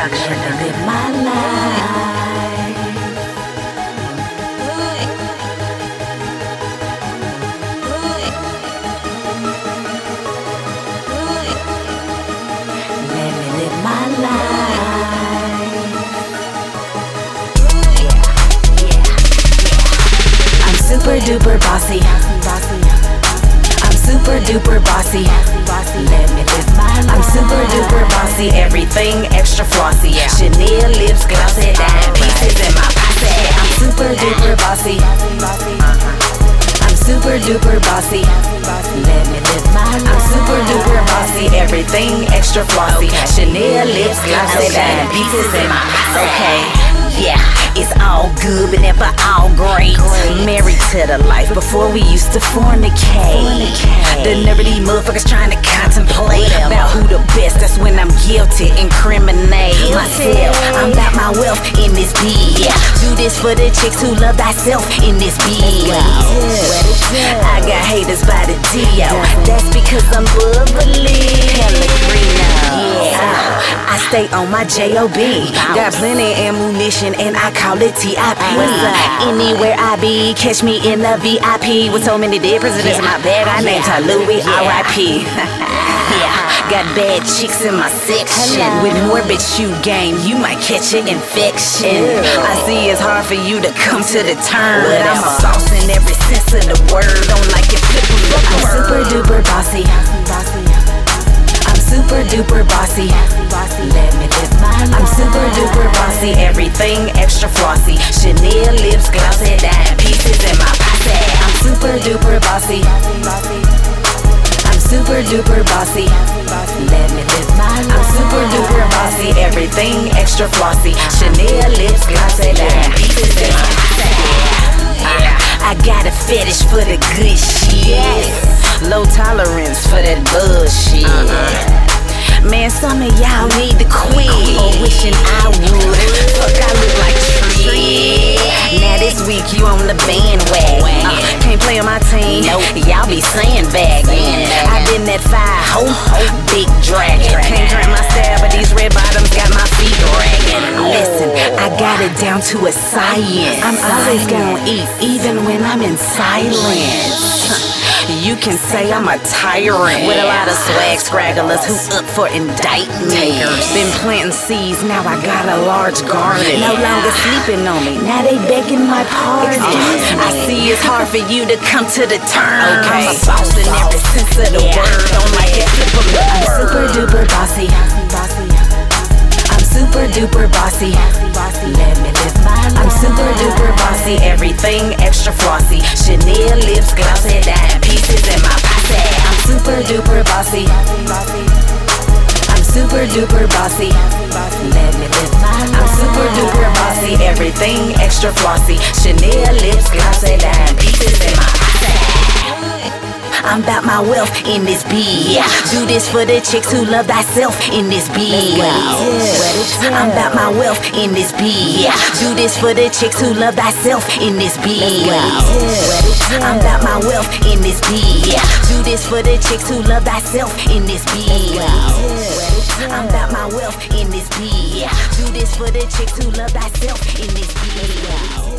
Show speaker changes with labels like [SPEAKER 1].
[SPEAKER 1] production. Let me live my life. Let me live my life. I'm super duper bossy. I'm super duper bossy. Let me live my life. I'm super duper bossy. Everything extra flossy. Chanel lips, glossy, dime pieces in my posse. I'm super duper bossy. I'm super duper bossy. Let me live my life. I'm super duper bossy. Everything extra flossy. Chanel lips, glossy, dime pieces in my posse. Okay. Yeah, it's all good but never all great. Married to the life before we used to fornicate. The nerve of these motherfuckers trying to contemplate about who the best. That's when I'm guilty, incriminate myself. I'm about my wealth in this beat. Do this for the chicks who love thyself in this beat. I got haters by the Dio. That's because I'm bubbly. I stay on my J.O.B. Got plenty ammunition and I call it TIP. Anywhere I be, catch me in the VIP. With so many dead presidents in my bag, I named her Louis R.I.P. Got bad chicks in my section. With morbid shoe game, you might catch an infection. I see it's hard for you to come to the term, but I'm a sauce in every sense of the word. Don't like it, flip them. I'm super duper bossy. I'm super duper bossy. Let me live my life. I'm super duper bossy. Everything extra flossy. Chanel lips, glossy, dime pieces in my posse. I'm super duper bossy. I'm super duper bossy. Let me live my life. I'm super duper bossy. Everything extra flossy. Chanel lips, glossy, dime pieces in my posse. I got a fetish for the good shit. Low tolerance for that bullshit. Man, some of y'all need to quit. Or wishing I would. Fuck, I look like tree. Now this week you on the bandwagon. Can't play on my team. Y'all be sandbagging. I been that fire, big dragon. Can't drink my style, but these red bottoms got my feet dragging. Listen, I got it down to a science. I'm always gonna eat, even when I'm in silence. You can say I'm a tyrant with a lot of swag scragglers who up for indictment. Been planting seeds, now I got a large garden. No longer sleeping on me, now they begging my pardon. I see it's hard for you to come to the term. I'm a boss in every sense of the word. Don't like it, flip them. I'm super duper bossy. I'm super duper bossy. Let me live my life. I'm super duper bossy. Everything extra flossy. Chanel lips, glossy, dime pieces in my posse. I'm super duper bossy. I'm super duper bossy. Let me live my life. I'm super duper bossy. Everything extra flossy. Chanel lips, glossy, dime pieces in my posse. I'm about my wealth in this beat. Do this for the chicks who love thyself in this beat. I'm about my wealth in this beat. Do this for the chicks who love thyself in this beat. I'm about my wealth in this beat. Do this for the chicks who love thyself in this beat. I'm about my wealth in this beat. Do this for the chicks who love thyself in this beat.